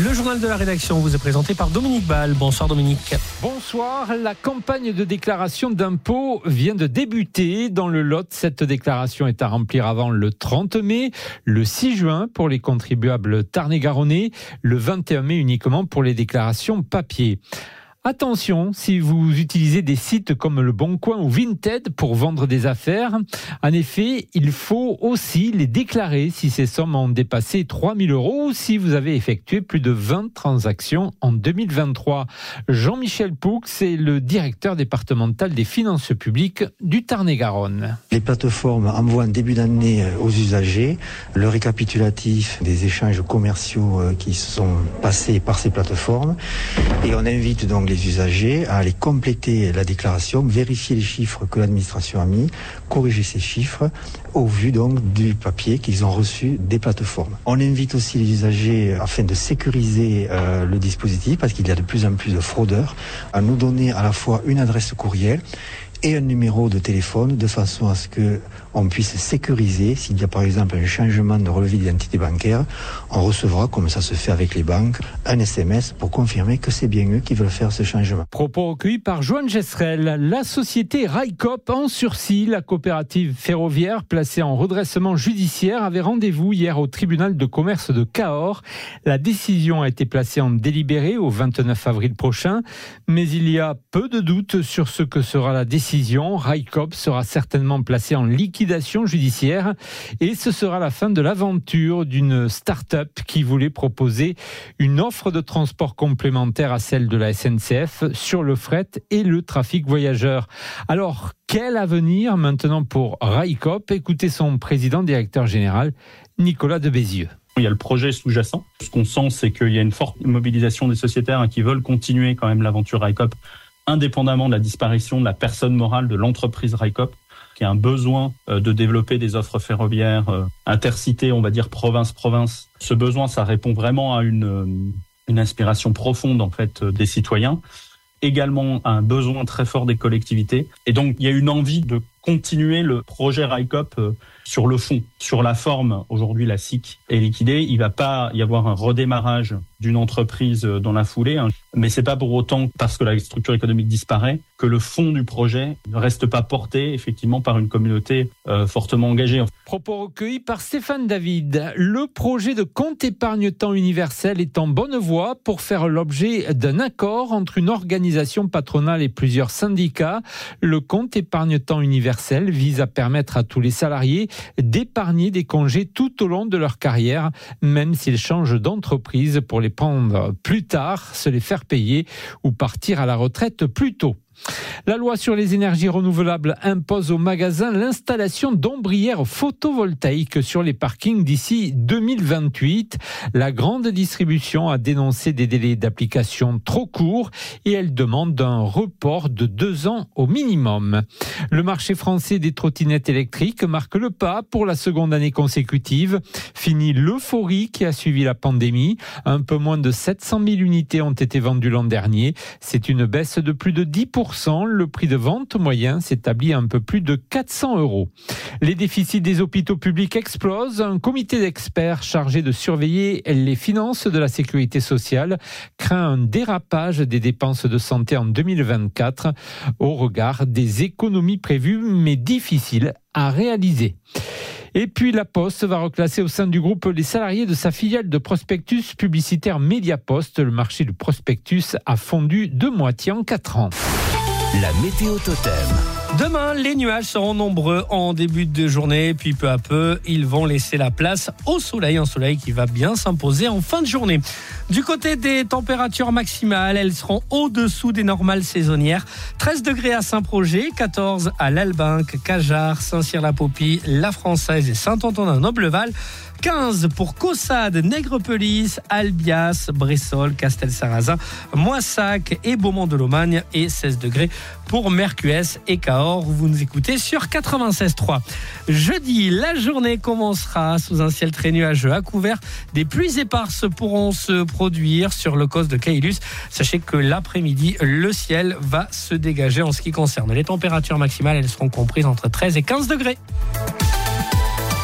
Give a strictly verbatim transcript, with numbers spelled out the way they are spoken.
Le journal de la rédaction vous est présenté par Dominique Ball. Bonsoir Dominique. Bonsoir. La campagne de déclaration d'impôts vient de débuter dans le Lot. Cette déclaration est à remplir avant le trente mai, le six juin pour les contribuables tarn-et-garonnais, le vingt et un mai uniquement pour les déclarations papier. Attention, si vous utilisez des sites comme Le Bon Coin ou Vinted pour vendre des affaires, en effet, il faut aussi les déclarer si ces sommes ont dépassé trois mille euros ou si vous avez effectué plus de vingt transactions en deux mille vingt-trois. Jean-Michel Poux est le directeur départemental des finances publiques du Tarn-et-Garonne. Les plateformes envoient en début d'année aux usagers le récapitulatif des échanges commerciaux qui sont passés par ces plateformes et on invite donc les usagers à aller compléter la déclaration, vérifier les chiffres que l'administration a mis, corriger ces chiffres au vu donc du papier qu'ils ont reçu des plateformes. On invite aussi les usagers, afin de sécuriser euh, le dispositif, parce qu'il y a de plus en plus de fraudeurs, à nous donner à la fois une adresse courriel et un numéro de téléphone, de façon à ce que on puisse sécuriser. S'il y a par exemple un changement de relevé d'identité bancaire, on recevra, comme ça se fait avec les banques, un S M S pour confirmer que c'est bien eux qui veulent faire ce changement. Propos recueillis par Joanne Gesserel. La société Railcoop en sursis, la coopérative ferroviaire placée en redressement judiciaire, avait rendez-vous hier au tribunal de commerce de Cahors. La décision a été placée en délibéré au vingt-neuf avril prochain, mais il y a peu de doutes sur ce que sera la décision. Railcoop sera certainement placée en liquidation judiciaire et ce sera la fin de l'aventure d'une start-up qui voulait proposer une offre de transport complémentaire à celle de la S N C F sur le fret et le trafic voyageurs. Alors, quel avenir maintenant pour Railcoop ? Écoutez son président directeur général, Nicolas de Bézieux. Il y a le projet sous-jacent. Ce qu'on sent, c'est qu'il y a une forte mobilisation des sociétaires qui veulent continuer quand même l'aventure Railcoop, indépendamment de la disparition de la personne morale de l'entreprise Railcoop, qui a un besoin de développer des offres ferroviaires intercités, on va dire province-province. Ce besoin, ça répond vraiment à une, une inspiration profonde en fait des citoyens, également à un besoin très fort des collectivités. Et donc, il y a une envie de continuer le projet Railcoop sur le fond. Sur la forme, aujourd'hui, la S I C est liquidée. Il ne va pas y avoir un redémarrage d'une entreprise dans la foulée, hein. Mais c'est pas pour autant, parce que la structure économique disparaît, que le fond du projet ne reste pas porté, effectivement, par une communauté euh, fortement engagée. Propos recueillis par Stéphane David. Le projet de compte épargne-temps universel est en bonne voie pour faire l'objet d'un accord entre une organisation patronale et plusieurs syndicats. Le compte épargne-temps universel vise à permettre à tous les salariés d'épargner des congés tout au long de leur carrière, même s'ils changent d'entreprise pour les prendre plus tard, se les faire payer ou partir à la retraite plus tôt. La loi sur les énergies renouvelables impose aux magasins l'installation d'ombrières photovoltaïques sur les parkings d'ici deux mille vingt-huit. La grande distribution a dénoncé des délais d'application trop courts et elle demande un report de deux ans au minimum. Le marché français des trottinettes électriques marque le pas pour la seconde année consécutive. Fini l'euphorie qui a suivi la pandémie. Un peu moins de sept cent mille unités ont été vendues l'an dernier. C'est une baisse de plus de dix pour cent. Le prix de vente moyen s'établit à un peu plus de quatre cents euros. Les déficits des hôpitaux publics explosent. Un comité d'experts chargé de surveiller les finances de la sécurité sociale craint un dérapage des dépenses de santé en deux mille vingt-quatre au regard des économies prévues mais difficiles à réaliser. Et puis la Poste va reclasser au sein du groupe les salariés de sa filiale de prospectus publicitaire Mediapost. Le marché du prospectus a fondu de moitié en quatre ans. La météo totem. Demain, les nuages seront nombreux en début de journée, puis peu à peu, ils vont laisser la place au soleil, un soleil qui va bien s'imposer en fin de journée. Du côté des températures maximales, elles seront au-dessous des normales saisonnières. treize degrés à Saint-Projet, quatorze à l'Albinque, Cajarc, Saint-Cyr-la-Popie, La Française et Saint-Antonin-Nobleval. quinze pour Caussade, Nègrepelisse, Albias, Bressol, Castel-Sarrazin, Moissac et Beaumont-de-Lomagne et seize degrés pour Mercuès et Cahors. Vous nous écoutez sur quatre-vingt-seize trois. Jeudi, la journée commencera sous un ciel très nuageux à couvert. Des pluies éparses pourront se produire sur le causse de Caylus. Sachez que l'après-midi, le ciel va se dégager en ce qui concerne les températures maximales. Elles seront comprises entre treize et quinze degrés.